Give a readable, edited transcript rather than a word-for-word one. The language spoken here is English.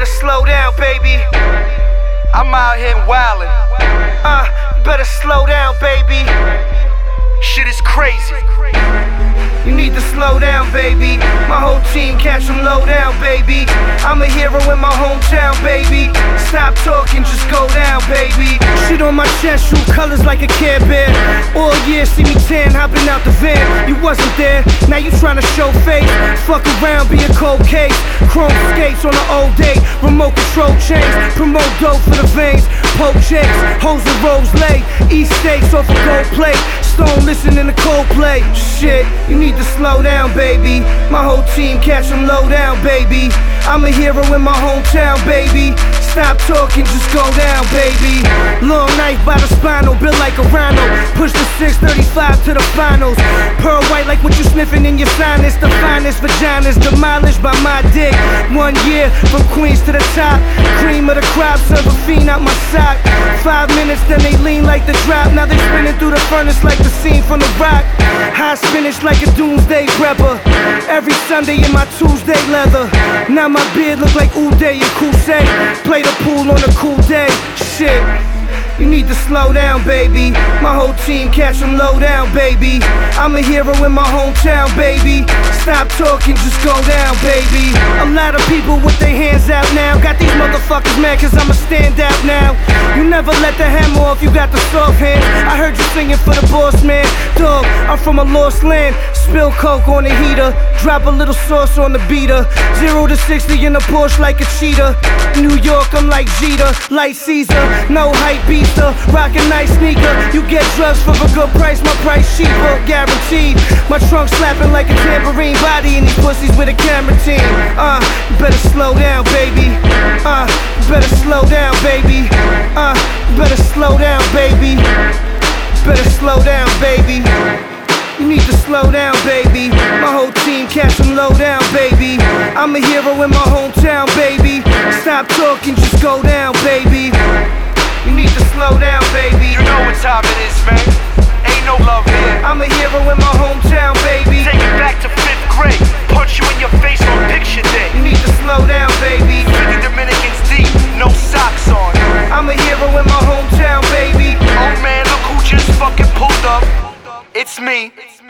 better slow down, baby. I'm out here wildin'. You better slow down, baby. Shit is crazy. You need to slow down, baby. My whole team catch them low down, baby. I'm a hero in my hometown, baby. Stop talking, just go down, baby. Shit on my chest, shoot colors like a Care Bear. All year, see me tan, hopping out the van. You wasn't there, now you tryna show face. Fuck around, be a cold case. Chrome skates on an old day. Remote control chains, promote dope for the veins. Poke checks, hoes and rose lay. Eat steaks off a gold plate. Stone listening to Coldplay. Shit, you need to slow down, baby. My whole team catch them low down, baby. I'm a hero in my hometown, baby. Stop talking, just go down, baby. Long knife by the spinal, built like a rhino. Push the 635 to the finals. Pearl white like what you sniffing in your sinus. The finest vaginas demolished by my dick. 1 year from Queens to the top. Cream of the crop, serve a fiend out my sock. 5 minutes, then they lean like the drop. Now they spinning through the furnace like the scene from The Rock. High spinach like a doomsday prepper. Every Sunday in my Tuesday leather. Now my beard look like Uday and Kusei. Play the pool on a cool day. Shit, you need to slow down, baby. My whole team catch them low down, baby. I'm a hero in my hometown, baby. Stop talking, just go down, baby. A lot of people with their hands out now. Got these motherfuckers mad cause I'm a standout now. You never let the hammer off, you got the soft hand. I heard you singing for the boss, man. Dog, I'm from a lost land. Spill coke on the heater. Drop a little sauce on the beater. 0 to 60 in a Porsche like a cheetah. New York, I'm like Jeter, like Caesar. No hype beaster, rock a nice sneaker. You get drugs for a good price, my price cheaper, guaranteed. My trunk slapping like a tambourine. Body in these pussies with a camera team. You better slow down, baby. You better slow down, baby. You better slow down, baby. Better slow down, baby. You need to slow down, baby. My whole team catch them low down, baby. I'm a hero in my hometown, baby. Stop talking, just go down, baby. You need to slow down, baby. You know what time it is, man. Ain't no love here. I'm a hero in my hometown, baby. Take it back to 5th grade. Punch you in your face on picture day. You need to slow down, baby. 50 Dominicans deep, no socks on. I'm a hero in my hometown, baby. Oh man, look who just fucking pulled up. It's me.